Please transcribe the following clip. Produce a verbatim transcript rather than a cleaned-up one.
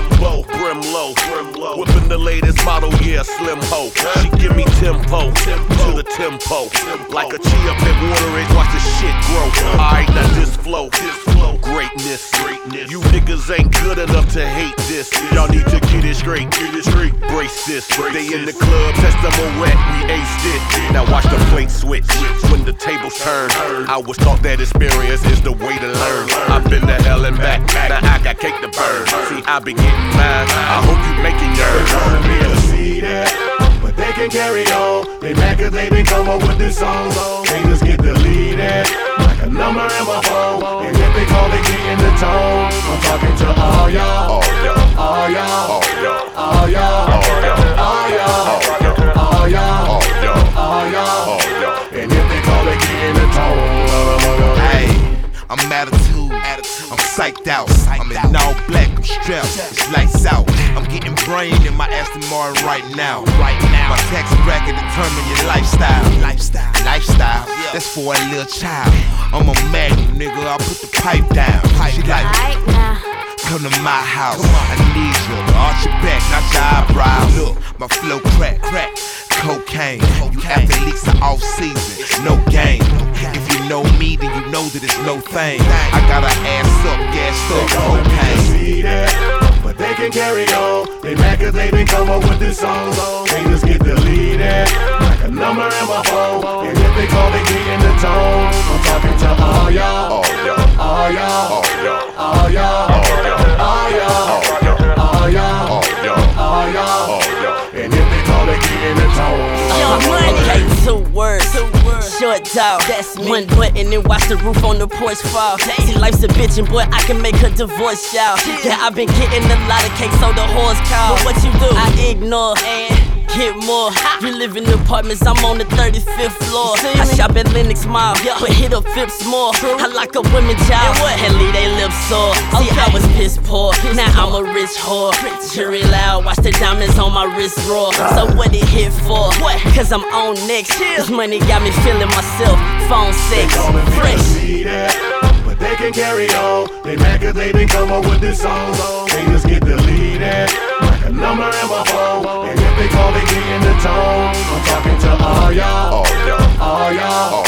Jimbo, brim low, brim low. Whipping the latest model, yeah, slim ho. She give me tempo, to the tempo. Like a chia pet, water it, watch the shit grow. Alright, now this flow, this flow, greatness, greatness. You niggas ain't good enough to hate this. Y'all need to get it straight, get it straight. Brace this, they in the club, test them on wet, we aced it. Now watch the plate switch, when the tables turn. I was taught that experience is the way to learn. I've been to hell and back, now I got cake to burn. See, I been getting mine, I hope you making yours. Trying to be a see that, but they can carry on. They mad cause they been come up with this song. Haters get deleted, like a number in my phone. And if they call, they get in the tone. I'm talking to all y'all, all y'all, all y'all, all y'all, all y'all, all y'all, all y'all, all y'all. And if they call, they get in the tone. Hey, I'm attitude, I'm psyched out. I'm in all black, I'm strapped, it's lights out. I'm getting brain in my Aston Martin right now. Right now, my tax bracket determine your lifestyle. Lifestyle, lifestyle, that's for a little child. I'm a magnet, nigga, I'll put the pipe down. She like, come to my house, I need you to arch your back, not your eyebrows. Look, my flow crack, crack, cocaine. You athletes are off season, no game. If you know me, then you know that it's no thing. I got her ass up, gassed up, cocaine. But they can carry on. They mad cause they been come up with this song. Haters get deleted, like a number in my phone. And if they call, they get in the tone. I'm talking to all y'all, all y'all, all y'all, all y'all, all y'all, all y'all, all y'all. And if they call, they get in the tone. Young Money, okay, two words, two words. Short dog, that's me. One button and watch the roof on the porch fall. See, life's a bitch and boy, I can make her divorce, y'all. Yeah, I've been getting a lot of cake, so the whores call. But what you do? I ignore and get more. You live in apartments, I'm on the thirty-fifth floor. I shop at Lenox Mall, but hit up Phipps more. I like a women job and leave they lips sore. See, I was piss poor, now I'm a rich whore. Jury loud, watch the diamonds on my wrist roar. So what it hit for? Cause I'm on next. This money got me feeling myself, phone sex, fresh. But they can carry on. They mad cause they been come up with this song. Haters get deleted, like a number in my phone. And if they call, they get in the tone. I'm talking to all y'all, all y'all, all y'all,